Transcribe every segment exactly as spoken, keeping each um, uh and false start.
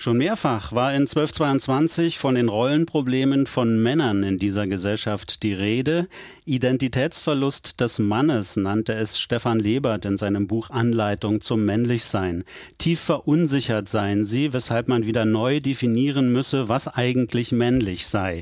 Schon mehrfach war in zwölfhundertzweiundzwanzig von den Rollenproblemen von Männern in dieser Gesellschaft die Rede. Identitätsverlust des Mannes nannte es Stefan Lebert in seinem Buch Anleitung zum Männlichsein. Tief verunsichert seien sie, weshalb man wieder neu definieren müsse, was eigentlich männlich sei.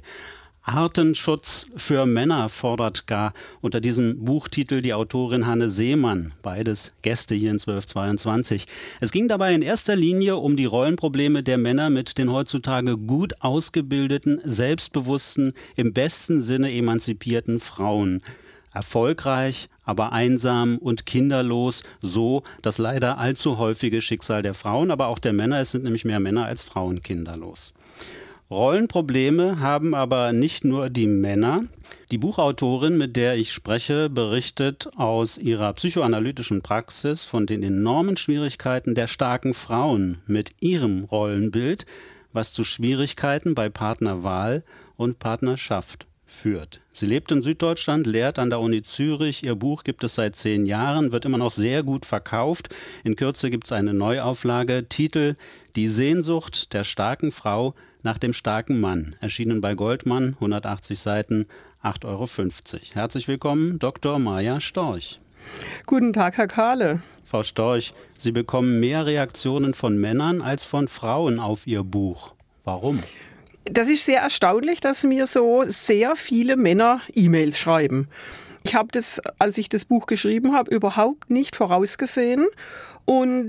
Artenschutz für Männer fordert gar unter diesem Buchtitel die Autorin Hanne Seemann, beides Gäste hier in zwölfhundertzweiundzwanzig. Es ging dabei in erster Linie um die Rollenprobleme der Männer mit den heutzutage gut ausgebildeten, selbstbewussten, im besten Sinne emanzipierten Frauen. Erfolgreich, aber einsam und kinderlos, so das leider allzu häufige Schicksal der Frauen, aber auch der Männer. Es sind nämlich mehr Männer als Frauen kinderlos. Rollenprobleme haben aber nicht nur die Männer. Die Buchautorin, mit der ich spreche, berichtet aus ihrer psychoanalytischen Praxis von den enormen Schwierigkeiten der starken Frauen mit ihrem Rollenbild, was zu Schwierigkeiten bei Partnerwahl und Partnerschaft führt. Sie lebt in Süddeutschland, lehrt an der Uni Zürich. Ihr Buch gibt es seit zehn Jahren, wird immer noch sehr gut verkauft. In Kürze gibt es eine Neuauflage. Titel: Die Sehnsucht der starken Frau nach dem starken Mann. Erschienen bei Goldmann, hundertachtzig Seiten, acht Euro fünfzig. Herzlich willkommen, Doktor Maja Storch. Guten Tag, Herr Kahle. Frau Storch, Sie bekommen mehr Reaktionen von Männern als von Frauen auf Ihr Buch. Warum? Das ist sehr erstaunlich, dass mir so sehr viele Männer E-Mails schreiben. Ich habe das, als ich das Buch geschrieben habe, überhaupt nicht vorausgesehen und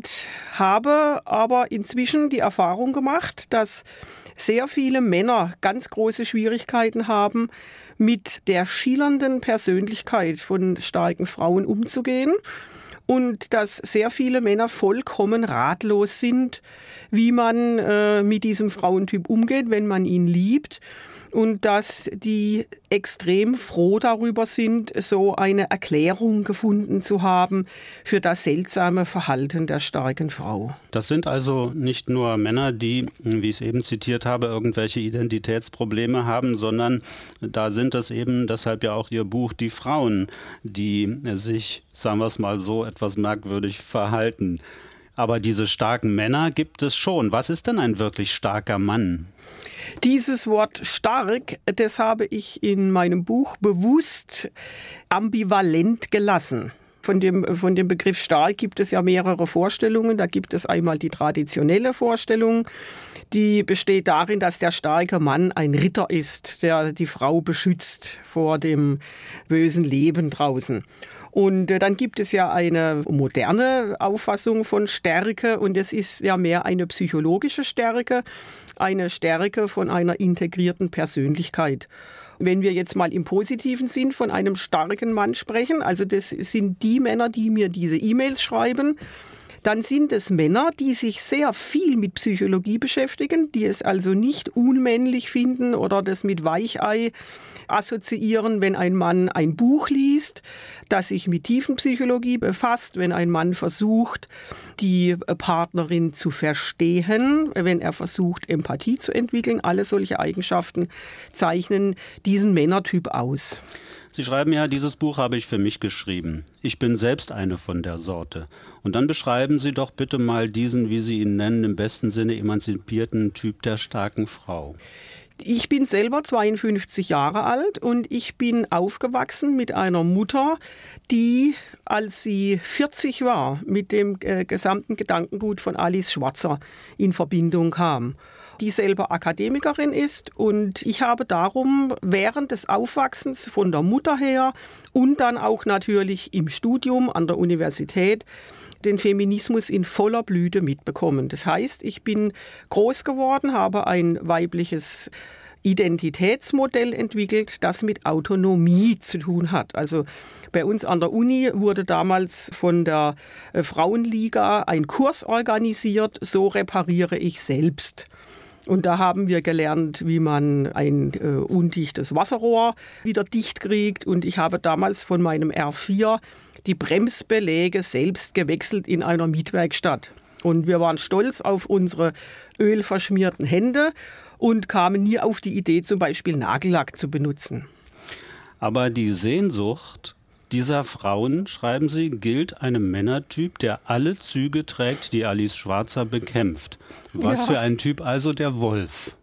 habe aber inzwischen die Erfahrung gemacht, dass sehr viele Männer ganz große Schwierigkeiten haben, mit der schillernden Persönlichkeit von starken Frauen umzugehen. Und dass sehr viele Männer vollkommen ratlos sind, wie man äh, mit diesem Frauentyp umgeht, wenn man ihn liebt. Und dass die extrem froh darüber sind, so eine Erklärung gefunden zu haben für das seltsame Verhalten der starken Frau. Das sind also nicht nur Männer, die, wie ich es eben zitiert habe, irgendwelche Identitätsprobleme haben, sondern da sind es eben, deshalb ja auch Ihr Buch, die Frauen, die sich, sagen wir es mal so, etwas merkwürdig verhalten. Aber diese starken Männer gibt es schon. Was ist denn ein wirklich starker Mann? Dieses Wort stark, das habe ich in meinem Buch bewusst ambivalent gelassen. Von dem, von dem Begriff stark gibt es ja mehrere Vorstellungen. Da gibt es einmal die traditionelle Vorstellung, die besteht darin, dass der starke Mann ein Ritter ist, der die Frau beschützt vor dem bösen Leben draußen. Und dann gibt es ja eine moderne Auffassung von Stärke und es ist ja mehr eine psychologische Stärke, eine Stärke von einer integrierten Persönlichkeit. Wenn wir jetzt mal im positiven Sinn von einem starken Mann sprechen, also das sind die Männer, die mir diese E-Mails schreiben, dann sind es Männer, die sich sehr viel mit Psychologie beschäftigen, die es also nicht unmännlich finden oder das mit Weichei assoziieren, wenn ein Mann ein Buch liest, das sich mit Tiefenpsychologie befasst, wenn ein Mann versucht, die Partnerin zu verstehen, wenn er versucht, Empathie zu entwickeln. Alle solche Eigenschaften zeichnen diesen Männertyp aus. Sie schreiben ja, dieses Buch habe ich für mich geschrieben. Ich bin selbst eine von der Sorte. Und dann beschreiben Sie doch bitte mal diesen, wie Sie ihn nennen, im besten Sinne emanzipierten Typ der starken Frau. Ich bin selber zweiundfünfzig Jahre alt und ich bin aufgewachsen mit einer Mutter, die, als sie vierzig war, mit dem äh, gesamten Gedankengut von Alice Schwarzer in Verbindung kam, die selber Akademikerin ist. Und ich habe darum während des Aufwachsens von der Mutter her und dann auch natürlich im Studium an der Universität den Feminismus in voller Blüte mitbekommen. Das heißt, ich bin groß geworden, habe ein weibliches Identitätsmodell entwickelt, das mit Autonomie zu tun hat. Also bei uns an der Uni wurde damals von der Frauenliga ein Kurs organisiert, so repariere ich selbst. Und da haben wir gelernt, wie man ein äh, undichtes Wasserrohr wieder dicht kriegt. Und ich habe damals von meinem R vier die Bremsbeläge selbst gewechselt in einer Mietwerkstatt. Und wir waren stolz auf unsere ölverschmierten Hände und kamen nie auf die Idee, zum Beispiel Nagellack zu benutzen. Aber die Sehnsucht Dieser Frauen, schreiben Sie, gilt einem Männertyp, der alle Züge trägt, die Alice Schwarzer bekämpft. Was Ja. für ein Typ also der Wolf?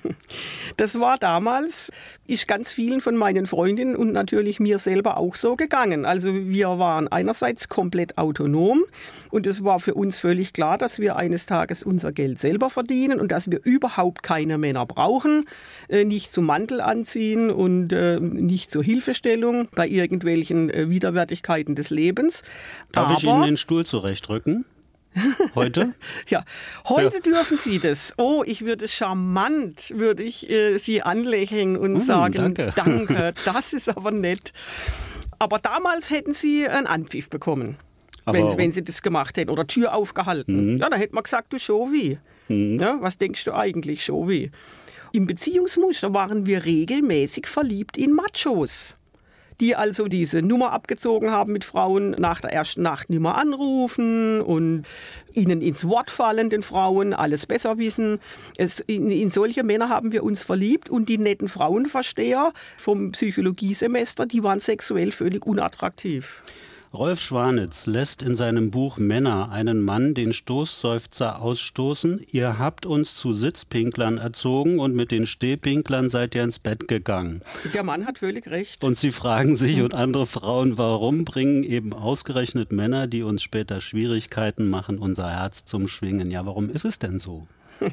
Das war damals, ist ganz vielen von meinen Freundinnen und natürlich mir selber auch so gegangen. Also wir waren einerseits komplett autonom und es war für uns völlig klar, dass wir eines Tages unser Geld selber verdienen und dass wir überhaupt keine Männer brauchen, äh, nicht zum Mantel anziehen und äh, nicht zur Hilfestellung bei irgendwelchen äh, Widerwärtigkeiten des Lebens. Darf Aber, ich Ihnen den Stuhl zurechtrücken? Heute? Ja, heute Ja. dürfen Sie das. Oh, ich würde charmant, würde ich äh, Sie anlächeln und Mm, sagen, danke. danke, das ist aber nett. Aber damals hätten Sie einen Anpfiff bekommen, Aber- wenn, wenn Sie das gemacht hätten oder Tür aufgehalten. Ja, da hätte man gesagt, du Schovi. Ja, was denkst du eigentlich, Schovi? Im Beziehungsmuster waren wir regelmäßig verliebt in Machos, die also diese Nummer abgezogen haben mit Frauen, nach der ersten Nacht nicht mehr anrufen und ihnen ins Wort fallen, den Frauen, alles besser wissen. Es, in, in solche Männer haben wir uns verliebt und die netten Frauenversteher vom Psychologiesemester, die waren sexuell völlig unattraktiv. Rolf Schwanitz lässt in seinem Buch Männer einen Mann den Stoßseufzer ausstoßen. Ihr habt uns zu Sitzpinklern erzogen und mit den Stehpinklern seid ihr ins Bett gegangen. Der Mann hat völlig recht. Und sie fragen sich und andere Frauen, warum bringen eben ausgerechnet Männer, die uns später Schwierigkeiten machen, unser Herz zum Schwingen? Ja, warum ist es denn so?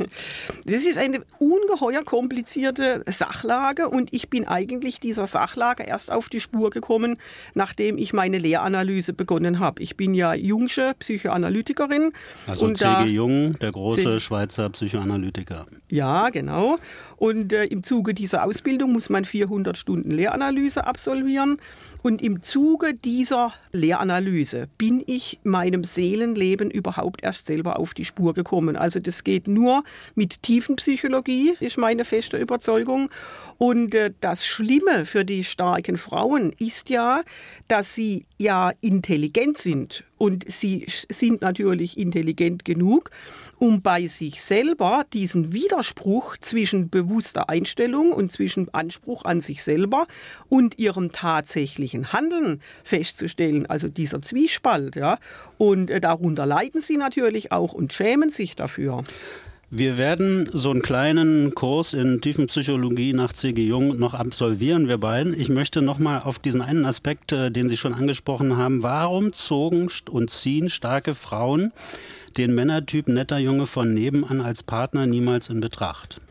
Das ist eine ungeheuer komplizierte Sachlage und ich bin eigentlich dieser Sachlage erst auf die Spur gekommen, nachdem ich meine Lehranalyse begonnen habe. Ich bin ja Jungsche Psychoanalytikerin. Also und C da, G Jung, der große C- Schweizer Psychoanalytiker. Ja, genau. Und äh, im Zuge dieser Ausbildung muss man vierhundert Stunden Lehranalyse absolvieren. Und im Zuge dieser Lehranalyse bin ich meinem Seelenleben überhaupt erst selber auf die Spur gekommen. Also das geht nur mit Tiefenpsychologie, ist meine feste Überzeugung. Und äh, das Schlimme für die starken Frauen ist ja, dass sie ja intelligent sind. Und sie sind natürlich intelligent genug, um bei sich selber diesen Widerspruch zwischen bewusster Einstellung und zwischen Anspruch an sich selber und ihrem tatsächlichen Handeln festzustellen. Also dieser Zwiespalt. Ja. Und äh, darunter leiden sie natürlich auch und schämen sich dafür. Wir werden so einen kleinen Kurs in Tiefenpsychologie nach C G Jung noch absolvieren, wir beiden. Ich möchte noch mal auf diesen einen Aspekt, äh, den Sie schon angesprochen haben. Warum zogen und ziehen starke Frauen den Männertyp netter Junge von nebenan als Partner niemals in Betracht?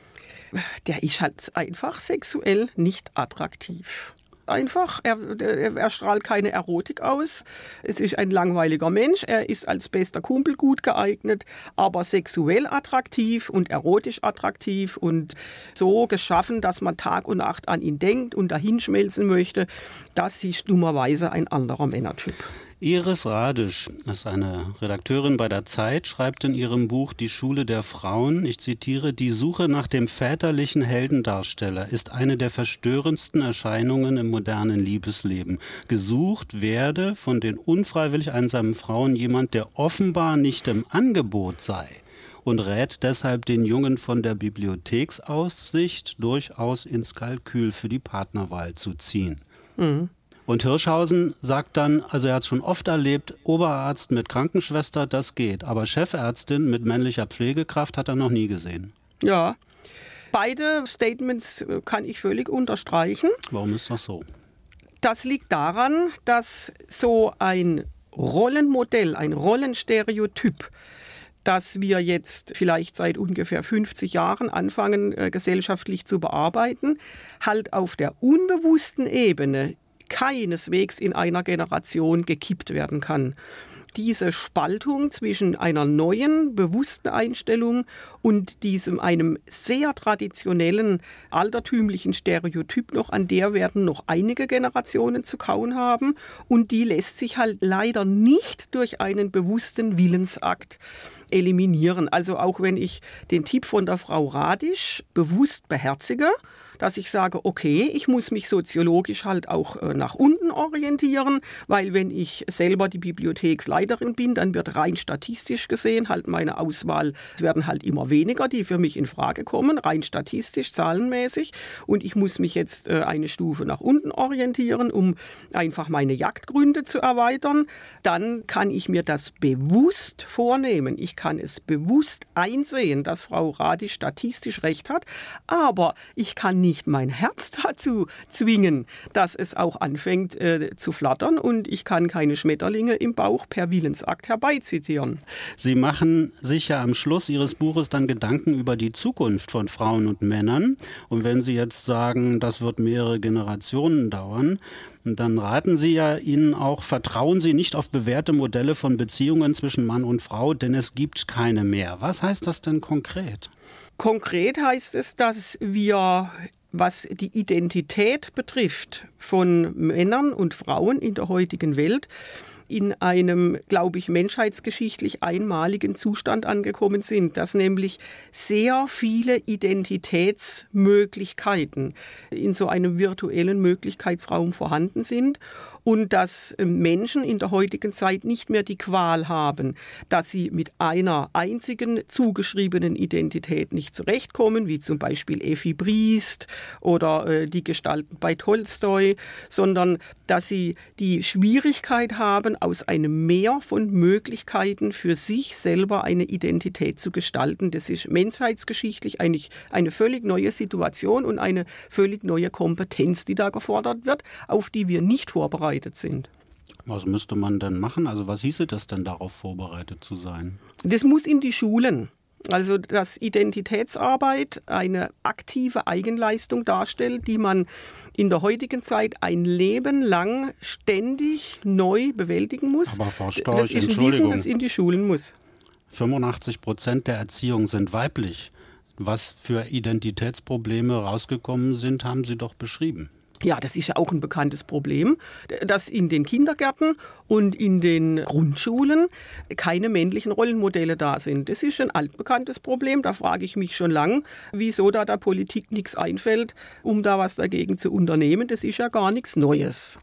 Der ist halt einfach sexuell nicht attraktiv. Einfach, er, er, er strahlt keine Erotik aus. Es ist ein langweiliger Mensch. Er ist als bester Kumpel gut geeignet, aber sexuell attraktiv und erotisch attraktiv und so geschaffen, dass man Tag und Nacht an ihn denkt und dahinschmelzen möchte. Das ist dummerweise ein anderer Männertyp. Iris Radisch ist eine Redakteurin bei der Zeit, schreibt in ihrem Buch Die Schule der Frauen, ich zitiere, die Suche nach dem väterlichen Heldendarsteller ist eine der verstörendsten Erscheinungen im modernen Liebesleben. Gesucht werde von den unfreiwillig einsamen Frauen jemand, der offenbar nicht im Angebot sei und rät deshalb den Jungen von der Bibliotheksaufsicht durchaus ins Kalkül für die Partnerwahl zu ziehen. Mhm. Und Hirschhausen sagt dann, also er hat es schon oft erlebt, Oberarzt mit Krankenschwester, das geht. Aber Chefärztin mit männlicher Pflegekraft hat er noch nie gesehen. Ja, beide Statements kann ich völlig unterstreichen. Warum ist das so? Das liegt daran, dass so ein Rollenmodell, ein Rollenstereotyp, das wir jetzt vielleicht seit ungefähr fünfzig Jahren anfangen, äh, gesellschaftlich zu bearbeiten, halt auf der unbewussten Ebene keineswegs in einer Generation gekippt werden kann. Diese Spaltung zwischen einer neuen, bewussten Einstellung und diesem einem sehr traditionellen, altertümlichen Stereotyp noch, an der werden noch einige Generationen zu kauen haben. Und die lässt sich halt leider nicht durch einen bewussten Willensakt eliminieren. Also auch wenn ich den Tipp von der Frau Radisch bewusst beherzige, dass ich sage, okay, ich muss mich soziologisch halt auch äh, nach unten orientieren, weil wenn ich selber die Bibliotheksleiterin bin, dann wird rein statistisch gesehen halt meine Auswahl, es werden halt immer weniger, die für mich in Frage kommen, rein statistisch, zahlenmäßig. Und ich muss mich jetzt äh, eine Stufe nach unten orientieren, um einfach meine Jagdgründe zu erweitern. Dann kann ich mir das bewusst vornehmen. Ich kann es bewusst einsehen, dass Frau Radi statistisch recht hat, aber ich kann nicht mein Herz dazu zwingen, dass es auch anfängt äh, zu flattern, und ich kann keine Schmetterlinge im Bauch per Willensakt herbeizitieren. Sie machen sich ja am Schluss Ihres Buches dann Gedanken über die Zukunft von Frauen und Männern. Und wenn Sie jetzt sagen, das wird mehrere Generationen dauern, dann raten Sie ja ihnen auch, vertrauen Sie nicht auf bewährte Modelle von Beziehungen zwischen Mann und Frau, denn es gibt keine mehr. Was heißt das denn konkret? Konkret heißt es, dass wir, was die Identität betrifft von Männern und Frauen in der heutigen Welt, in einem, glaube ich, menschheitsgeschichtlich einmaligen Zustand angekommen sind, dass nämlich sehr viele Identitätsmöglichkeiten in so einem virtuellen Möglichkeitsraum vorhanden sind und dass Menschen in der heutigen Zeit nicht mehr die Qual haben, dass sie mit einer einzigen zugeschriebenen Identität nicht zurechtkommen, wie zum Beispiel Effi Briest oder äh, die Gestalten bei Tolstoi, sondern dass sie die Schwierigkeit haben, aus einem Meer von Möglichkeiten für sich selber eine Identität zu gestalten. Das ist menschheitsgeschichtlich eigentlich eine völlig neue Situation und eine völlig neue Kompetenz, die da gefordert wird, auf die wir nicht vorbereitet sind. Was müsste man denn machen? Also was hieße das denn, darauf vorbereitet zu sein? Das muss in die Schulen. Also dass Identitätsarbeit eine aktive Eigenleistung darstellt, die man in der heutigen Zeit ein Leben lang ständig neu bewältigen muss. Aber Frau Storch, das ist ein Wissen, das in die Schulen muss. fünfundachtzig Prozent der Erziehung sind weiblich. Was für Identitätsprobleme rausgekommen sind, haben Sie doch beschrieben. Ja, das ist ja auch ein bekanntes Problem, dass in den Kindergärten und in den Grundschulen keine männlichen Rollenmodelle da sind. Das ist ein altbekanntes Problem. Da frage ich mich schon lange, wieso da der Politik nichts einfällt, um da was dagegen zu unternehmen. Das ist ja gar nichts Neues.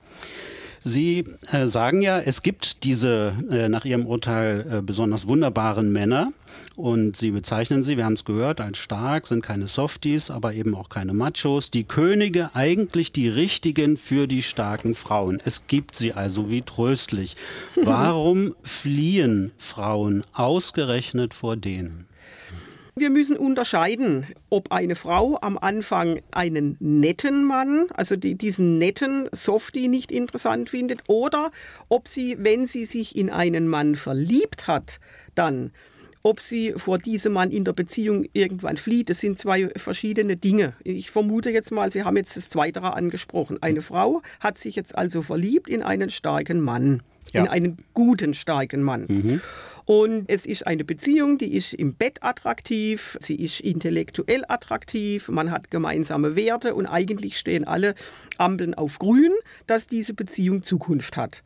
Sie äh, sagen ja, es gibt diese äh, nach Ihrem Urteil äh, besonders wunderbaren Männer und Sie bezeichnen sie, wir haben es gehört, als stark, sind keine Softies, aber eben auch keine Machos. Die Könige, eigentlich die richtigen für die starken Frauen. Es gibt sie also, wie tröstlich. Warum fliehen Frauen ausgerechnet vor denen? Wir müssen unterscheiden, ob eine Frau am Anfang einen netten Mann, also die, diesen netten Softie nicht interessant findet, oder ob sie, wenn sie sich in einen Mann verliebt hat, dann, ob sie vor diesem Mann in der Beziehung irgendwann flieht. Das sind zwei verschiedene Dinge. Ich vermute jetzt mal, Sie haben jetzt das Zweitere angesprochen. Eine Frau hat sich jetzt also verliebt in einen starken Mann, ja. in einen guten, starken Mann. Mhm. Und es ist eine Beziehung, die ist im Bett attraktiv, sie ist intellektuell attraktiv, man hat gemeinsame Werte und eigentlich stehen alle Ampeln auf grün, dass diese Beziehung Zukunft hat.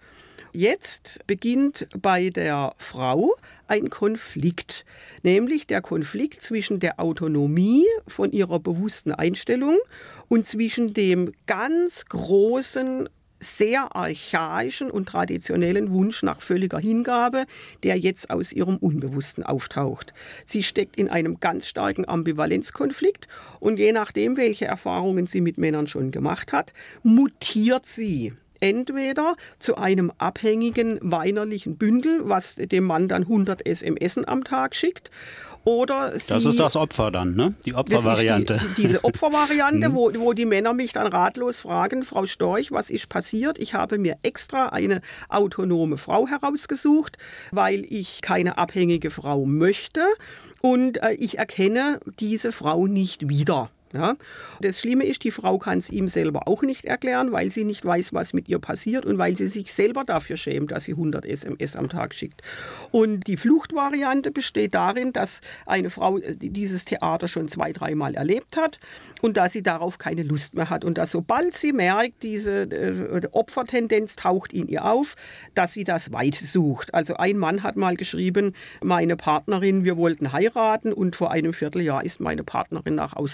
Jetzt beginnt bei der Frau ein Konflikt, nämlich der Konflikt zwischen der Autonomie von ihrer bewussten Einstellung und zwischen dem ganz großen, sehr archaischen und traditionellen Wunsch nach völliger Hingabe, der jetzt aus ihrem Unbewussten auftaucht. Sie steckt in einem ganz starken Ambivalenzkonflikt und je nachdem, welche Erfahrungen sie mit Männern schon gemacht hat, mutiert sie entweder zu einem abhängigen, weinerlichen Bündel, was dem Mann dann hundert S M S am Tag schickt. Oder sie, das ist das Opfer dann, ne? Die Opfervariante. Das ist die, diese Opfervariante, wo, wo die Männer mich dann ratlos fragen, Frau Storch, was ist passiert? Ich habe mir extra eine autonome Frau herausgesucht, weil ich keine abhängige Frau möchte und äh, ich erkenne diese Frau nicht wieder. Ja. Das Schlimme ist, die Frau kann es ihm selber auch nicht erklären, weil sie nicht weiß, was mit ihr passiert und weil sie sich selber dafür schämt, dass sie hundert S M S am Tag schickt. Und die Fluchtvariante besteht darin, dass eine Frau dieses Theater schon zwei, dreimal erlebt hat und dass sie darauf keine Lust mehr hat. Und dass sobald sie merkt, diese äh, Opfertendenz taucht in ihr auf, dass sie das weit sucht. Also ein Mann hat mal geschrieben, meine Partnerin, wir wollten heiraten und vor einem Vierteljahr ist meine Partnerin nach Australien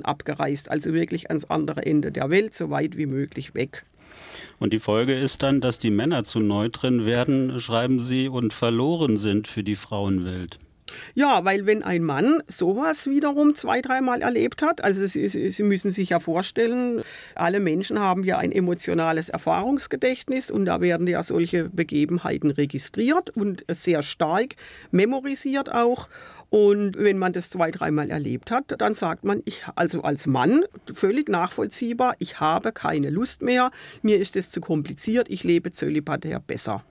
Asien abgereist, also wirklich ans andere Ende der Welt, so weit wie möglich weg. Und die Folge ist dann, dass die Männer zu Neutren werden, schreiben Sie, und verloren sind für die Frauenwelt. Ja, weil wenn ein Mann sowas wiederum zwei, dreimal erlebt hat, also Sie, Sie müssen sich ja vorstellen, alle Menschen haben ja ein emotionales Erfahrungsgedächtnis und da werden ja solche Begebenheiten registriert und sehr stark memorisiert auch. Und wenn man das zwei, dreimal erlebt hat, dann sagt man, ich, also als Mann, völlig nachvollziehbar, ich habe keine Lust mehr, mir ist das zu kompliziert, ich lebe zölibatär besser.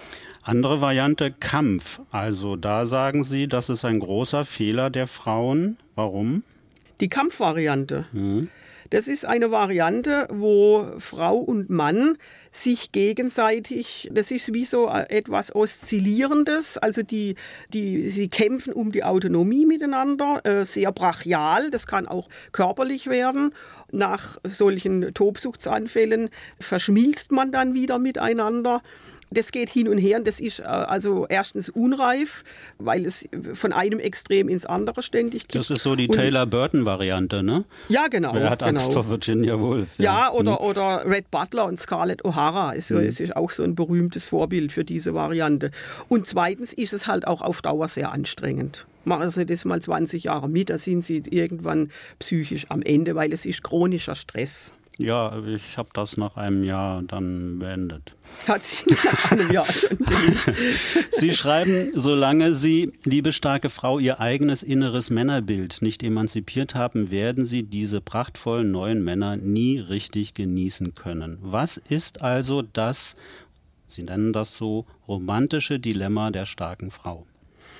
Andere Variante, Kampf. Also da sagen Sie, das ist ein großer Fehler der Frauen. Warum? Die Kampfvariante. Mhm. Das ist eine Variante, wo Frau und Mann sich gegenseitig, das ist wie so etwas Oszillierendes, also die, die, sie kämpfen um die Autonomie miteinander, äh, sehr brachial, das kann auch körperlich werden. Nach solchen Tobsuchtsanfällen verschmilzt man dann wieder miteinander. Das geht hin und her und das ist also erstens unreif, weil es von einem Extrem ins andere ständig geht. Das ist so die Taylor-Burton-Variante, ne? Ja, genau. Wer hat Angst genau. vor Virginia Woolf? Ja, ja oder, hm. oder Red Butler und Scarlett O'Hara. Es hm. ist auch so ein berühmtes Vorbild für diese Variante. Und zweitens ist es halt auch auf Dauer sehr anstrengend. Machen Sie das mal zwanzig Jahre mit, da sind Sie irgendwann psychisch am Ende, weil es ist chronischer Stress. Ja, ich habe das nach einem Jahr dann beendet. Hat sie nach einem Jahr schon beendet. Sie schreiben, solange Sie, liebe starke Frau, Ihr eigenes inneres Männerbild nicht emanzipiert haben, werden Sie diese prachtvollen neuen Männer nie richtig genießen können. Was ist also das, Sie nennen das so, romantische Dilemma der starken Frau?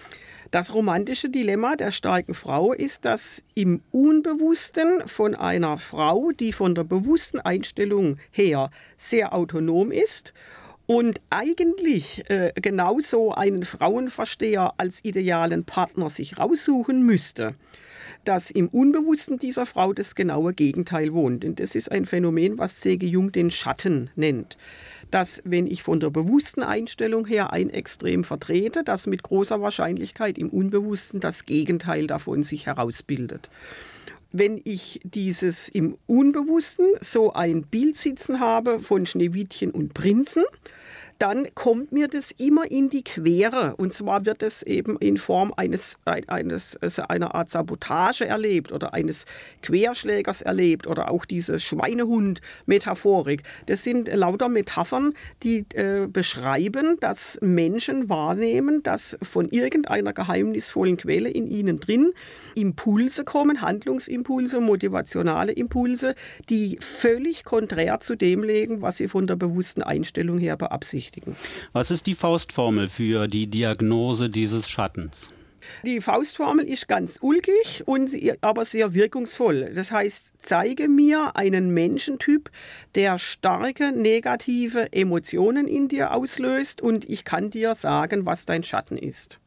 Das romantische Dilemma der starken Frau ist, dass im Unbewussten von einer Frau, die von der bewussten Einstellung her sehr autonom ist und eigentlich äh, genauso einen Frauenversteher als idealen Partner sich raussuchen müsste, dass im Unbewussten dieser Frau das genaue Gegenteil wohnt. Und das ist ein Phänomen, was C G Jung den Schatten nennt. Dass, wenn ich von der bewussten Einstellung her ein Extrem vertrete, dass mit großer Wahrscheinlichkeit im Unbewussten das Gegenteil davon sich herausbildet. Wenn ich dieses im Unbewussten so ein Bild sitzen habe von Schneewittchen und Prinzen, dann kommt mir das immer in die Quere. Und zwar wird es eben in Form eines, eines, also einer Art Sabotage erlebt oder eines Querschlägers erlebt oder auch diese Schweinehund-Metaphorik. Das sind lauter Metaphern, die äh, beschreiben, dass Menschen wahrnehmen, dass von irgendeiner geheimnisvollen Quelle in ihnen drin Impulse kommen, Handlungsimpulse, motivationale Impulse, die völlig konträr zu dem liegen, was sie von der bewussten Einstellung her beabsichtigen. Was ist die Faustformel für die Diagnose dieses Schattens? Die Faustformel ist ganz ulkig, und aber sehr wirkungsvoll. Das heißt, zeige mir einen Menschentyp, der starke negative Emotionen in dir auslöst, und ich kann dir sagen, was dein Schatten ist.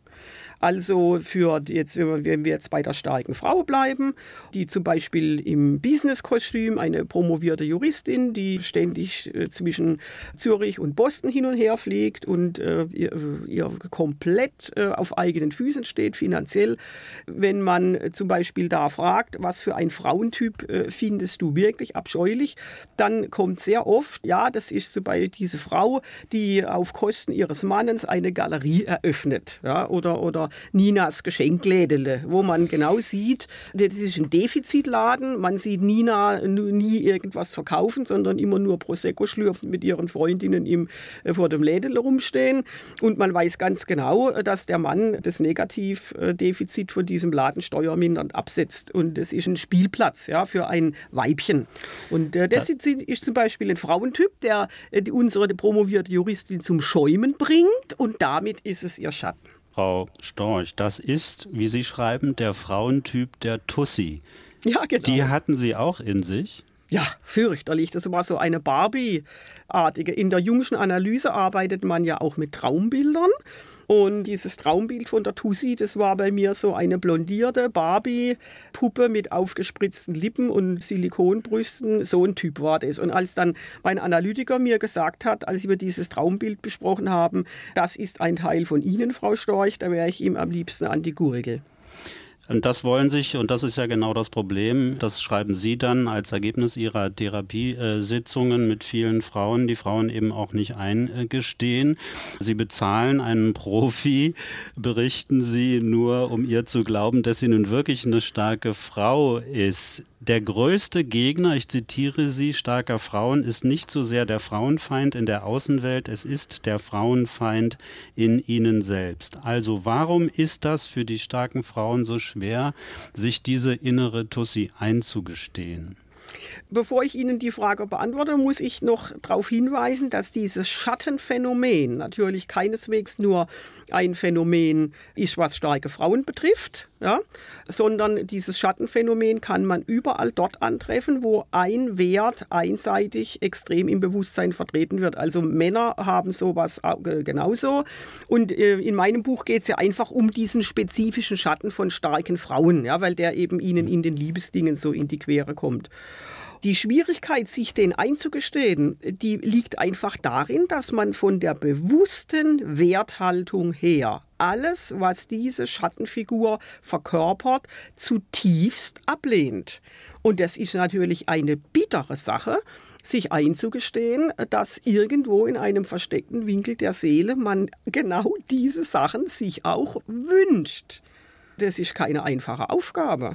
Also für jetzt, wenn wir jetzt bei der starken Frau bleiben, die zum Beispiel im Business-Kostüm, eine promovierte Juristin, die ständig äh, zwischen Zürich und Boston hin und her fliegt und äh, ihr, ihr komplett äh, auf eigenen Füßen steht, finanziell. Wenn man äh, zum Beispiel da fragt, was für ein Frauentyp äh, findest du wirklich abscheulich, dann kommt sehr oft, ja, das ist so bei dieser Frau, die auf Kosten ihres Mannes eine Galerie eröffnet, ja, oder, oder Ninas Geschenklädele, wo man genau sieht, das ist ein Defizitladen. Man sieht Nina nie irgendwas verkaufen, sondern immer nur Prosecco schlürfen mit ihren Freundinnen im, äh, vor dem Lädele rumstehen. Und man weiß ganz genau, dass der Mann das Negativdefizit von diesem Laden steuermindernd absetzt. Und das ist ein Spielplatz, ja, für ein Weibchen. Und äh, das ist, ist zum Beispiel ein Frauentyp, der äh, die, unsere die promovierte Juristin zum Schäumen bringt. Und damit ist es ihr Schatten. Frau Storch, das ist, wie Sie schreiben, der Frauentyp der Tussi. Ja, genau. Die hatten Sie auch in sich? Ja, fürchterlich. Das war so eine Barbie-artige. In der Jungschen Analyse arbeitet man ja auch mit Traumbildern. Und dieses Traumbild von der Tussi, das war bei mir so eine blondierte Barbie-Puppe mit aufgespritzten Lippen und Silikonbrüsten. So ein Typ war das. Und als dann mein Analytiker mir gesagt hat, als wir dieses Traumbild besprochen haben, das ist ein Teil von Ihnen, Frau Storch, da wäre ich ihm am liebsten an die Gurgel. Und das wollen sich, und das ist ja genau das Problem, das schreiben Sie dann als Ergebnis Ihrer Therapiesitzungen mit vielen Frauen, die Frauen eben auch nicht eingestehen. Sie bezahlen einen Profi, berichten Sie nur, um ihr zu glauben, dass sie nun wirklich eine starke Frau ist. Der größte Gegner, ich zitiere Sie, starker Frauen ist nicht so sehr der Frauenfeind in der Außenwelt, es ist der Frauenfeind in ihnen selbst. Also warum ist das für die starken Frauen so schwer, sich diese innere Tussi einzugestehen? Bevor ich Ihnen die Frage beantworte, muss ich noch darauf hinweisen, dass dieses Schattenphänomen natürlich keineswegs nur ein Phänomen ist, was starke Frauen betrifft, ja, sondern dieses Schattenphänomen kann man überall dort antreffen, wo ein Wert einseitig extrem im Bewusstsein vertreten wird. Also Männer haben sowas genauso. Und in meinem Buch geht es ja einfach um diesen spezifischen Schatten von starken Frauen, ja, weil der eben ihnen in den Liebesdingen so in die Quere kommt. Die Schwierigkeit, sich den einzugestehen, die liegt einfach darin, dass man von der bewussten Werthaltung her alles, was diese Schattenfigur verkörpert, zutiefst ablehnt. Und das ist natürlich eine bittere Sache, sich einzugestehen, dass irgendwo in einem versteckten Winkel der Seele man genau diese Sachen sich auch wünscht. Das ist keine einfache Aufgabe.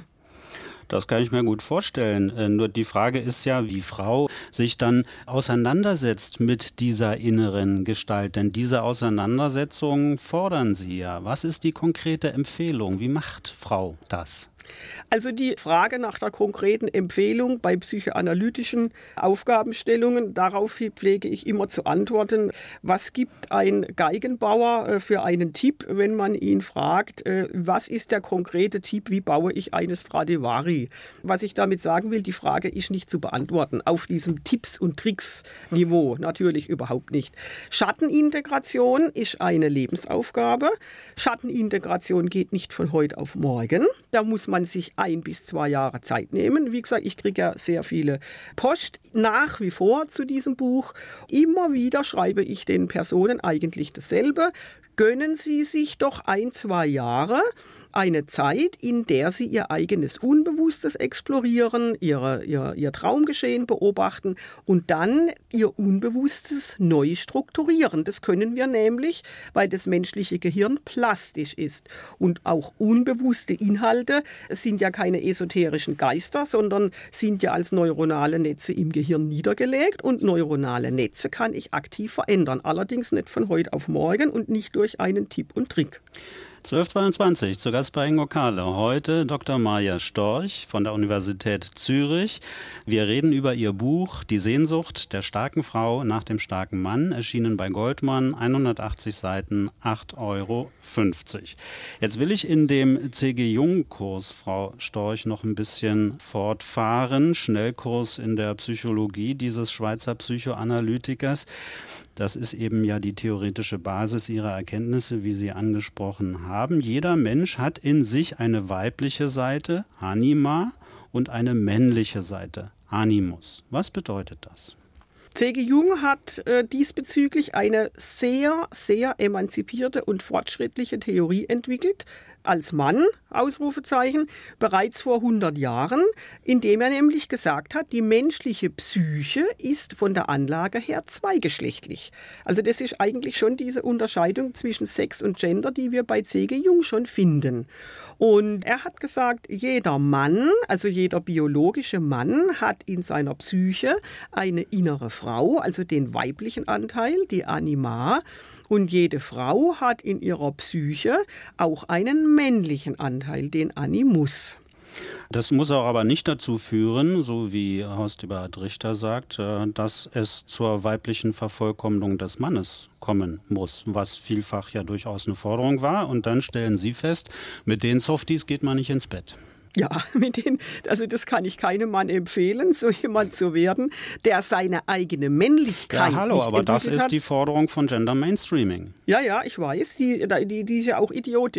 Das kann ich mir gut vorstellen. Äh, nur die Frage ist ja, wie Frau sich dann auseinandersetzt mit dieser inneren Gestalt. Denn diese Auseinandersetzungen fordern Sie ja. Was ist die konkrete Empfehlung? Wie macht Frau das? Also die Frage nach der konkreten Empfehlung bei psychoanalytischen Aufgabenstellungen, darauf pflege ich immer zu antworten, was gibt ein Geigenbauer für einen Tipp, wenn man ihn fragt, was ist der konkrete Tipp, wie baue ich eine Stradivari? Was ich damit sagen will, die Frage ist nicht zu beantworten auf diesem Tipps- und Tricks-Niveau, natürlich überhaupt nicht. Schattenintegration ist eine Lebensaufgabe. Schattenintegration geht nicht von heute auf morgen. Da muss man sich ein bis zwei Jahre Zeit nehmen. Wie gesagt, ich kriege ja sehr viele Post nach wie vor zu diesem Buch. Immer wieder schreibe ich den Personen eigentlich dasselbe. Gönnen Sie sich doch ein, zwei Jahre eine Zeit, in der Sie Ihr eigenes Unbewusstes explorieren, ihre, ihr, ihr Traumgeschehen beobachten und dann Ihr Unbewusstes neu strukturieren. Das können wir nämlich, weil das menschliche Gehirn plastisch ist. Und auch unbewusste Inhalte sind ja keine esoterischen Geister, sondern sind ja als neuronale Netze im Gehirn niedergelegt. Und neuronale Netze kann ich aktiv verändern. Allerdings nicht von heute auf morgen und nicht durch einen Tipp und Trick. zwölf Uhr zweiundzwanzig, zu Gast bei Ingo Kahle. Heute Doktor Maja Storch von der Universität Zürich. Wir reden über ihr Buch Die Sehnsucht der starken Frau nach dem starken Mann, erschienen bei Goldmann, hundertachtzig Seiten, acht Euro fünfzig. Jetzt will ich in dem C G Jung-Kurs, Frau Storch, noch ein bisschen fortfahren. Schnellkurs in der Psychologie dieses Schweizer Psychoanalytikers. Das ist eben ja die theoretische Basis ihrer Erkenntnisse, wie Sie angesprochen haben. Haben. Jeder Mensch hat in sich eine weibliche Seite, Anima, und eine männliche Seite, Animus. Was bedeutet das? C G Jung hat äh, diesbezüglich eine sehr, sehr emanzipierte und fortschrittliche Theorie entwickelt, als Mann, Ausrufezeichen, bereits vor hundert Jahren, indem er nämlich gesagt hat, die menschliche Psyche ist von der Anlage her zweigeschlechtlich. Also das ist eigentlich schon diese Unterscheidung zwischen Sex und Gender, die wir bei C G Jung schon finden. Und er hat gesagt, jeder Mann, also jeder biologische Mann, hat in seiner Psyche eine innere Frau, also den weiblichen Anteil, die Anima. Und jede Frau hat in ihrer Psyche auch einen männlichen Anteil, den Animus. Das muss auch aber nicht dazu führen, so wie Horst Eberhard Richter sagt, dass es zur weiblichen Vervollkommnung des Mannes kommen muss, was vielfach ja durchaus eine Forderung war. Und dann stellen Sie fest, mit den Softies geht man nicht ins Bett. Ja, mit denen, also das kann ich keinem Mann empfehlen, so jemand zu werden, der seine eigene Männlichkeit Ja, hallo, nicht aber das ist hat. die Forderung von Gender Mainstreaming. Ja, ja, ich weiß, die, die, die ist ja auch idiotisch.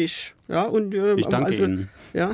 Ja, und, äh, ich danke also, Ihnen. Ja,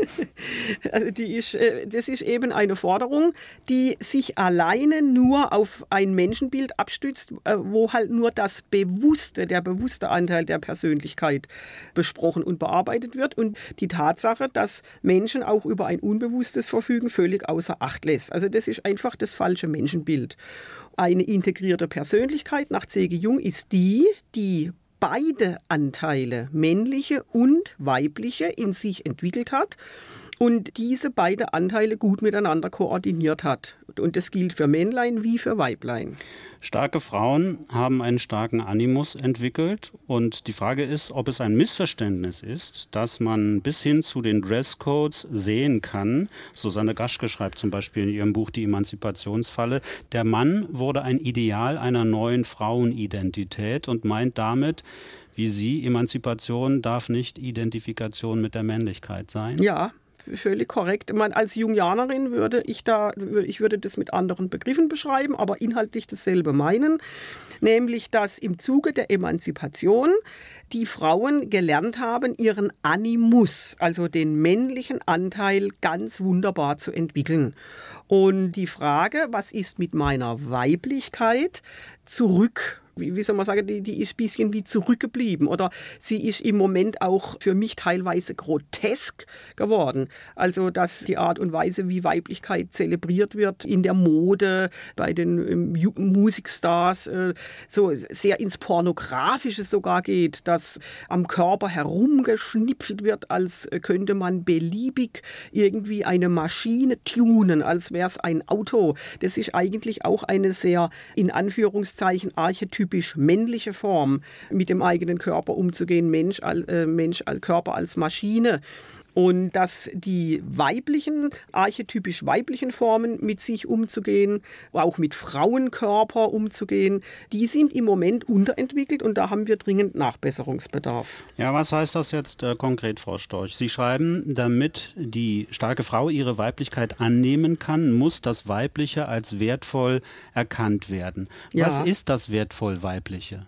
also die ist, äh, das ist eben eine Forderung, die sich alleine nur auf ein Menschenbild abstützt, äh, wo halt nur das Bewusste, der bewusste Anteil der Persönlichkeit besprochen und bearbeitet wird und die Tatsache, dass Menschen auch über ein Unbewusstes verfügen, völlig außer Acht lässt. Also das ist einfach das falsche Menschenbild. Eine integrierte Persönlichkeit nach C G. Jung ist die, die beide Anteile, männliche und weibliche, in sich entwickelt hat und diese beiden Anteile gut miteinander koordiniert hat. Und das gilt für Männlein wie für Weiblein. Starke Frauen haben einen starken Animus entwickelt und die Frage ist, ob es ein Missverständnis ist, dass man bis hin zu den Dresscodes sehen kann. Susanne Gaschke schreibt zum Beispiel in ihrem Buch Die Emanzipationsfalle, der Mann wurde ein Ideal einer neuen Frauenidentität und meint damit, wie sie, Emanzipation darf nicht Identifikation mit der Männlichkeit sein. Ja. Völlig korrekt. Man, als Jungianerin würde ich da, ich würde das mit anderen Begriffen beschreiben, aber inhaltlich dasselbe meinen, nämlich, dass im Zuge der Emanzipation die Frauen gelernt haben, ihren Animus, also den männlichen Anteil, ganz wunderbar zu entwickeln. Und die Frage, was ist mit meiner Weiblichkeit, zurück Wie, wie soll man sagen, die, die ist ein bisschen wie zurückgeblieben oder sie ist im Moment auch für mich teilweise grotesk geworden. Also, dass die Art und Weise, wie Weiblichkeit zelebriert wird in der Mode, bei den ähm, Musikstars, äh, so sehr ins Pornografische sogar geht, dass am Körper herumgeschnipselt wird, als könnte man beliebig irgendwie eine Maschine tunen, als wäre es ein Auto. Das ist eigentlich auch eine sehr, in Anführungszeichen, archetypische männliche Form, mit dem eigenen Körper umzugehen, Mensch, äh, Mensch als Körper als Maschine. Und dass die weiblichen, archetypisch weiblichen Formen mit sich umzugehen, auch mit Frauenkörper umzugehen, die sind im Moment unterentwickelt und da haben wir dringend Nachbesserungsbedarf. Ja, was heißt das jetzt äh, konkret, Frau Storch? Sie schreiben, damit die starke Frau ihre Weiblichkeit annehmen kann, muss das Weibliche als wertvoll erkannt werden. Ja. Was ist das wertvoll Weibliche?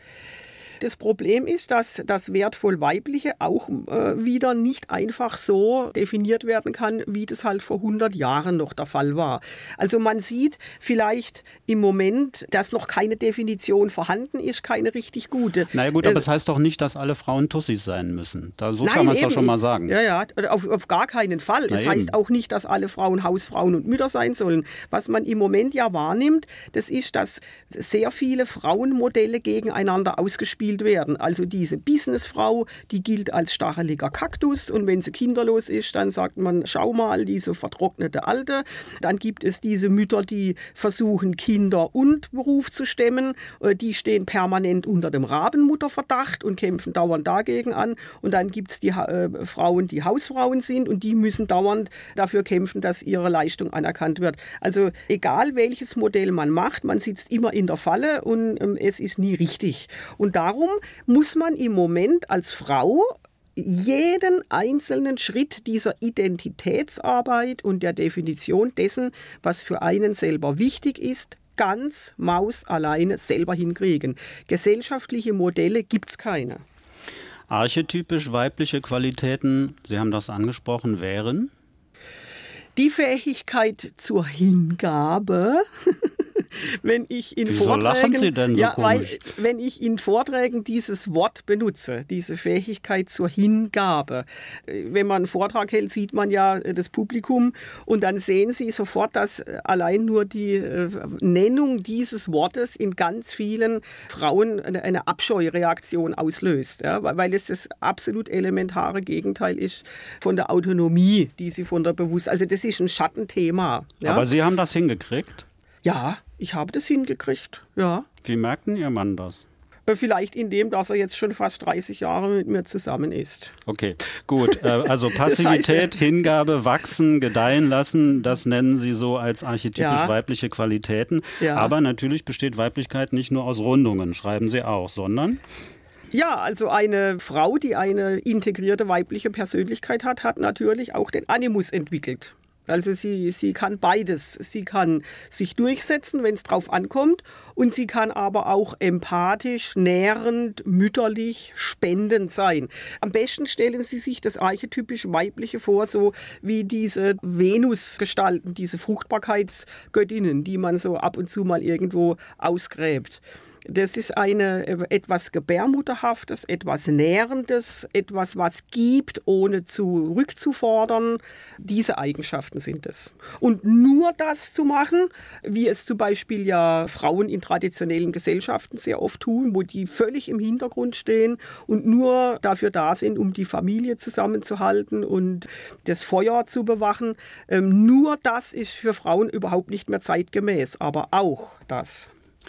Das Problem ist, dass das wertvoll Weibliche auch äh, wieder nicht einfach so definiert werden kann, wie das halt vor hundert Jahren noch der Fall war. Also man sieht vielleicht im Moment, dass noch keine Definition vorhanden ist, keine richtig gute. Na ja, gut, aber es äh, das heißt doch nicht, dass alle Frauen Tussis sein müssen. Da, so nein, kann man es doch eben. schon mal sagen. Ja, ja, auf, auf gar keinen Fall. Na das eben. heißt auch nicht, dass alle Frauen Hausfrauen und Mütter sein sollen. Was man im Moment ja wahrnimmt, das ist, dass sehr viele Frauenmodelle gegeneinander ausgespielt werden. Also diese Businessfrau, die gilt als stacheliger Kaktus und wenn sie kinderlos ist, dann sagt man, schau mal, diese vertrocknete Alte. Dann gibt es diese Mütter, die versuchen, Kinder und Beruf zu stemmen. Die stehen permanent unter dem Rabenmutterverdacht und kämpfen dauernd dagegen an. Und dann gibt es die äh, Frauen, die Hausfrauen sind und die müssen dauernd dafür kämpfen, dass ihre Leistung anerkannt wird. Also egal, welches Modell man macht, man sitzt immer in der Falle und ähm, es ist nie richtig. Und darum muss man im Moment als Frau jeden einzelnen Schritt dieser Identitätsarbeit und der Definition dessen, was für einen selber wichtig ist, ganz mausalleine selber hinkriegen. Gesellschaftliche Modelle gibt es keine. Archetypisch weibliche Qualitäten, Sie haben das angesprochen, wären? Die Fähigkeit zur Hingabe. Wenn ich in Wieso Vorträgen, lachen Sie denn so ja, komisch? Weil, wenn ich in Vorträgen dieses Wort benutze, diese Fähigkeit zur Hingabe. Wenn man einen Vortrag hält, sieht man ja das Publikum und dann sehen Sie sofort, dass allein nur die Nennung dieses Wortes in ganz vielen Frauen eine Abscheureaktion auslöst, ja, weil es das absolut elementare Gegenteil ist von der Autonomie, die sie von der Bewusstsein, also das ist ein Schattenthema. Ja. Aber Sie haben das hingekriegt? Ja, ich habe das hingekriegt, ja. Wie merkt denn Ihr Mann das? Vielleicht in dem, dass er jetzt schon fast dreißig Jahre mit mir zusammen ist. Okay, gut. Also Passivität, das heißt, Hingabe, wachsen, gedeihen lassen, das nennen Sie so als archetypisch ja. weibliche Qualitäten. Ja. Aber natürlich besteht Weiblichkeit nicht nur aus Rundungen, schreiben Sie auch, sondern... Ja, also eine Frau, die eine integrierte weibliche Persönlichkeit hat, hat natürlich auch den Animus entwickelt. Also sie, sie kann beides. Sie kann sich durchsetzen, wenn es drauf ankommt. Und sie kann aber auch empathisch, nährend, mütterlich, spendend sein. Am besten stellen Sie sich das archetypisch Weibliche vor, so wie diese Venus-Gestalten, diese Fruchtbarkeitsgöttinnen, die man so ab und zu mal irgendwo ausgräbt. Das ist eine etwas Gebärmutterhaftes, etwas Nährendes, etwas, was gibt, ohne zurückzufordern. Diese Eigenschaften sind es. Und nur das zu machen, wie es zum Beispiel ja Frauen in traditionellen Gesellschaften sehr oft tun, wo die völlig im Hintergrund stehen und nur dafür da sind, um die Familie zusammenzuhalten und das Feuer zu bewachen. Nur das ist für Frauen überhaupt nicht mehr zeitgemäß, aber auch das.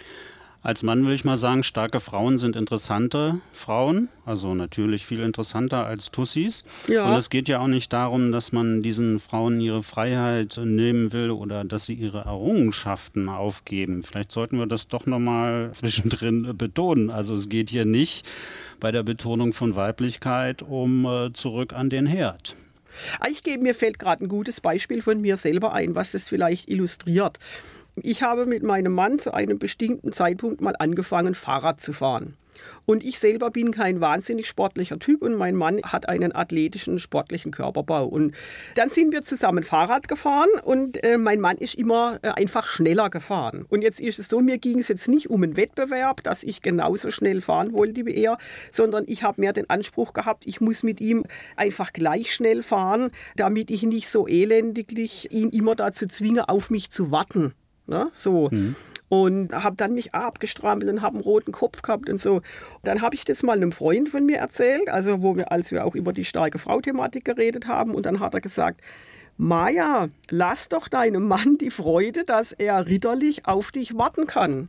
Als Mann würde ich mal sagen, starke Frauen sind interessante Frauen, also natürlich viel interessanter als Tussis. Ja. Und es geht ja auch nicht darum, dass man diesen Frauen ihre Freiheit nehmen will oder dass sie ihre Errungenschaften aufgeben. Vielleicht sollten wir das doch nochmal zwischendrin betonen. Also es geht hier nicht bei der Betonung von Weiblichkeit um äh, zurück an den Herd. Ich gebe, mir fällt gerade ein gutes Beispiel von mir selber ein, was das vielleicht illustriert. Ich habe mit meinem Mann zu einem bestimmten Zeitpunkt mal angefangen, Fahrrad zu fahren. Und ich selber bin kein wahnsinnig sportlicher Typ und mein Mann hat einen athletischen, sportlichen Körperbau. Und dann sind wir zusammen Fahrrad gefahren und äh, mein Mann ist immer äh, einfach schneller gefahren. Und jetzt ist es so, mir ging es jetzt nicht um einen Wettbewerb, dass ich genauso schnell fahren wollte wie er, sondern ich habe mehr den Anspruch gehabt, ich muss mit ihm einfach gleich schnell fahren, damit ich nicht so elendiglich ihn immer dazu zwinge, auf mich zu warten. Ne? So. Mhm. Und habe dann mich abgestrampelt und habe einen roten Kopf gehabt und so. Dann habe ich das mal einem Freund von mir erzählt, also wo wir, als wir auch über die starke Frau-Thematik geredet haben. Und dann hat er gesagt, Maja, lass doch deinem Mann die Freude, dass er ritterlich auf dich warten kann.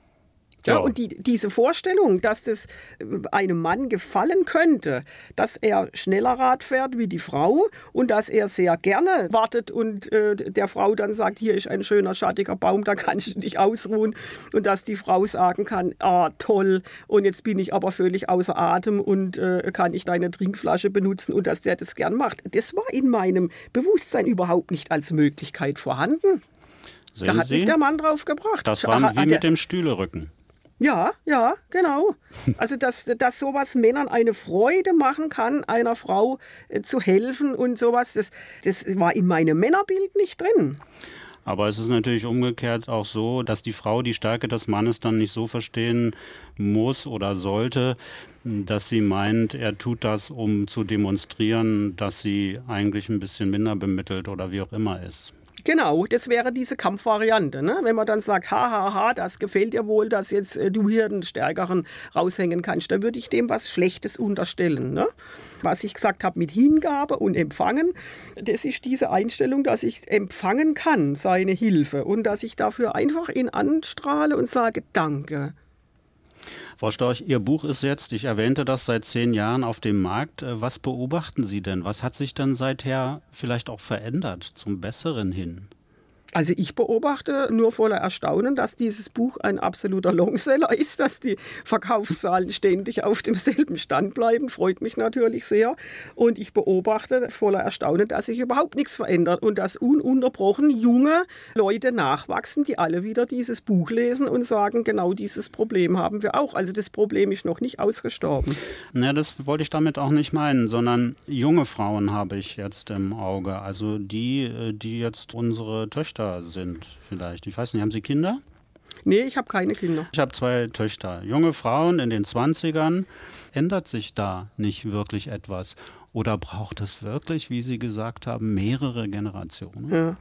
Ja, und die, diese Vorstellung, dass das einem Mann gefallen könnte, dass er schneller Rad fährt wie die Frau und dass er sehr gerne wartet und äh, der Frau dann sagt, hier ist ein schöner schattiger Baum, da kann ich dich ausruhen und dass die Frau sagen kann, ah toll und jetzt bin ich aber völlig außer Atem und äh, kann ich deine Trinkflasche benutzen und dass der das gern macht. Das war in meinem Bewusstsein überhaupt nicht als Möglichkeit vorhanden. Sehen da hat Sie? mich der Mann drauf gebracht. Das war wie mit dem Stühlerücken. Ja, ja, genau. Also, dass, dass sowas Männern eine Freude machen kann, einer Frau äh, zu helfen und sowas, das, das war in meinem Männerbild nicht drin. Aber es ist natürlich umgekehrt auch so, dass die Frau die Stärke des Mannes dann nicht so verstehen muss oder sollte, dass sie meint, er tut das, um zu demonstrieren, dass sie eigentlich ein bisschen minder bemittelt oder wie auch immer ist. Genau, das wäre diese Kampfvariante, ne? Wenn man dann sagt, ha, ha, ha, das gefällt dir wohl, dass jetzt äh, du hier den Stärkeren raushängen kannst, dann würde ich dem was Schlechtes unterstellen. Ne? Was ich gesagt habe mit Hingabe und Empfangen, das ist diese Einstellung, dass ich empfangen kann, seine Hilfe und dass ich dafür einfach ihn anstrahle und sage, danke. Frau Storch, Ihr Buch ist jetzt, ich erwähnte das, seit zehn Jahren auf dem Markt. Was beobachten Sie denn? Was hat sich denn seither vielleicht auch verändert, zum Besseren hin? Also ich beobachte nur voller Erstaunen, dass dieses Buch ein absoluter Longseller ist, dass die Verkaufszahlen ständig auf demselben Stand bleiben, freut mich natürlich sehr. Und ich beobachte voller Erstaunen, dass sich überhaupt nichts verändert und dass ununterbrochen junge Leute nachwachsen, die alle wieder dieses Buch lesen und sagen, genau dieses Problem haben wir auch. Also das Problem ist noch nicht ausgestorben. Na, das wollte ich damit auch nicht meinen, sondern junge Frauen habe ich jetzt im Auge. Also die, die jetzt unsere Töchter sind vielleicht. Ich weiß nicht, haben Sie Kinder? Nee, ich habe keine Kinder. Ich habe zwei Töchter. Junge Frauen in den zwanzigern. Ändert sich da nicht wirklich etwas? Oder braucht es wirklich, wie Sie gesagt haben, mehrere Generationen? Ja.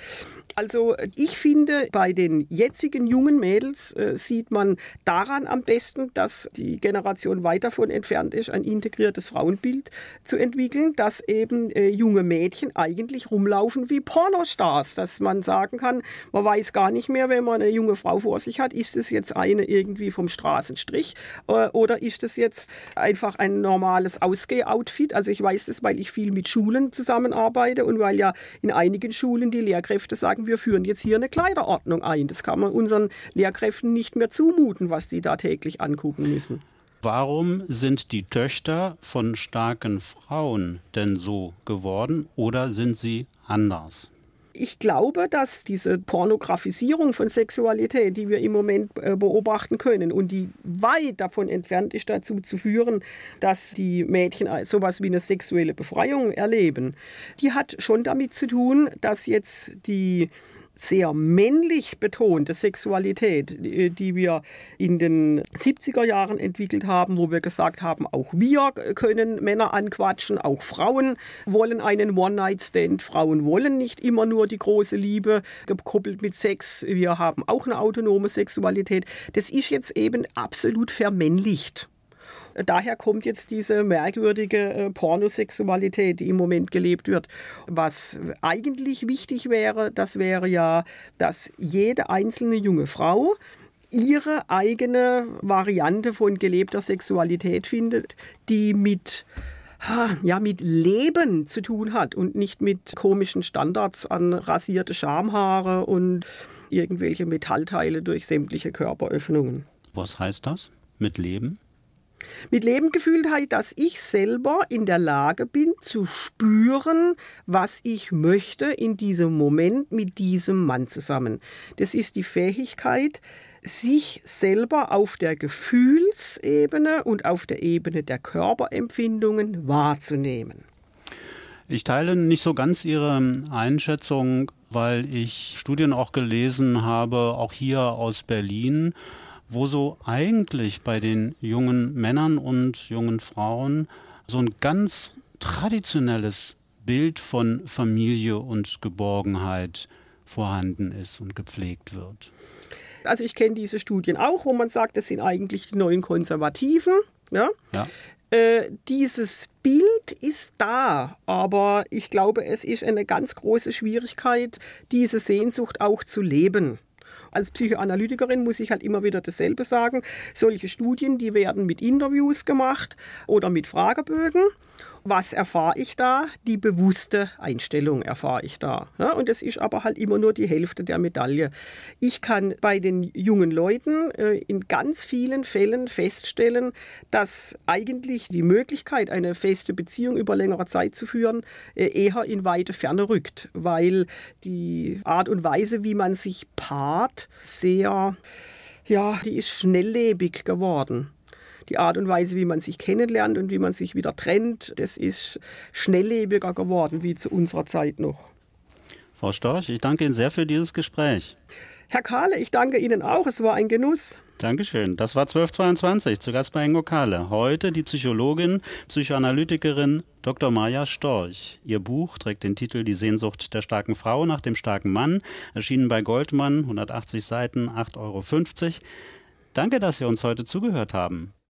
Also ich finde, bei den jetzigen jungen Mädels äh, sieht man daran am besten, dass die Generation weit davon entfernt ist, ein integriertes Frauenbild zu entwickeln, dass eben äh, junge Mädchen eigentlich rumlaufen wie Pornostars, dass man sagen kann, man weiß gar nicht mehr, wenn man eine junge Frau vor sich hat, ist es jetzt eine irgendwie vom Straßenstrich äh, oder ist es jetzt einfach ein normales Ausgeh-Outfit. Also ich weiß das, weil ich viel mit Schulen zusammenarbeite und weil ja in einigen Schulen die Lehrkräfte sagen, wir führen jetzt hier eine Kleiderordnung ein. Das kann man unseren Lehrkräften nicht mehr zumuten, was die da täglich angucken müssen. Warum sind die Töchter von starken Frauen denn so geworden oder sind sie anders? Ich glaube, dass diese Pornografisierung von Sexualität, die wir im Moment äh, beobachten können und die weit davon entfernt ist, dazu zu führen, dass die Mädchen sowas wie eine sexuelle Befreiung erleben, die hat schon damit zu tun, dass jetzt die sehr männlich betonte Sexualität, die wir in den siebziger Jahren entwickelt haben, wo wir gesagt haben, auch wir können Männer anquatschen, auch Frauen wollen einen One-Night-Stand, Frauen wollen nicht immer nur die große Liebe gekoppelt mit Sex, wir haben auch eine autonome Sexualität. Das ist jetzt eben absolut vermännlicht. Daher kommt jetzt diese merkwürdige äh, Pornosexualität, die im Moment gelebt wird. Was eigentlich wichtig wäre, das wäre ja, dass jede einzelne junge Frau ihre eigene Variante von gelebter Sexualität findet, die mit ja, mit Leben zu tun hat und nicht mit komischen Standards an rasierte Schamhaare und irgendwelche Metallteile durch sämtliche Körperöffnungen. Was heißt das? Mit Leben? Mit Lebensgefühl heißt, dass ich selber in der Lage bin, zu spüren, was ich möchte in diesem Moment mit diesem Mann zusammen. Das ist die Fähigkeit, sich selber auf der Gefühlsebene und auf der Ebene der Körperempfindungen wahrzunehmen. Ich teile nicht so ganz Ihre Einschätzung, weil ich Studien auch gelesen habe, auch hier aus Berlin, wo so eigentlich bei den jungen Männern und jungen Frauen so ein ganz traditionelles Bild von Familie und Geborgenheit vorhanden ist und gepflegt wird. Also ich kenne diese Studien auch, wo man sagt, das sind eigentlich die neuen Konservativen. Ja? Ja. Äh, dieses Bild ist da, aber ich glaube, es ist eine ganz große Schwierigkeit, diese Sehnsucht auch zu leben. Als Psychoanalytikerin muss ich halt immer wieder dasselbe sagen. Solche Studien, die werden mit Interviews gemacht oder mit Fragebögen. Was erfahre ich da? Die bewusste Einstellung erfahre ich da. Ja, und das ist aber halt immer nur die Hälfte der Medaille. Ich kann bei den jungen Leuten äh, in ganz vielen Fällen feststellen, dass eigentlich die Möglichkeit, eine feste Beziehung über längere Zeit zu führen, äh, eher in weite Ferne rückt, weil die Art und Weise, wie man sich paart, sehr, ja, die ist schnelllebig geworden. Die Art und Weise, wie man sich kennenlernt und wie man sich wieder trennt, das ist schnelllebiger geworden wie zu unserer Zeit noch. Frau Storch, ich danke Ihnen sehr für dieses Gespräch. Herr Kahle, ich danke Ihnen auch. Es war ein Genuss. Dankeschön. Das war zwölf zweiundzwanzig, zu Gast bei Ingo Kahle. Heute die Psychologin, Psychoanalytikerin Doktor Maja Storch. Ihr Buch trägt den Titel Die Sehnsucht der starken Frau nach dem starken Mann, erschienen bei Goldmann, hundertachtzig Seiten, acht Euro fünfzig. Danke, dass Sie uns heute zugehört haben.